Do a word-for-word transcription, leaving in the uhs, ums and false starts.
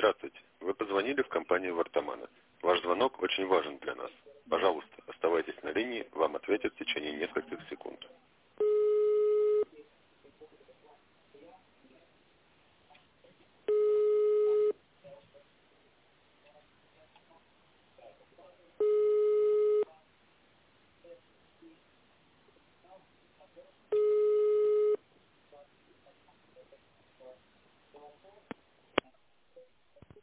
Здравствуйте. Вы позвонили в компанию Вартамана. Ваш звонок очень важен для нас. Пожалуйста, оставайтесь на линии, вам ответят в течение нескольких секунд.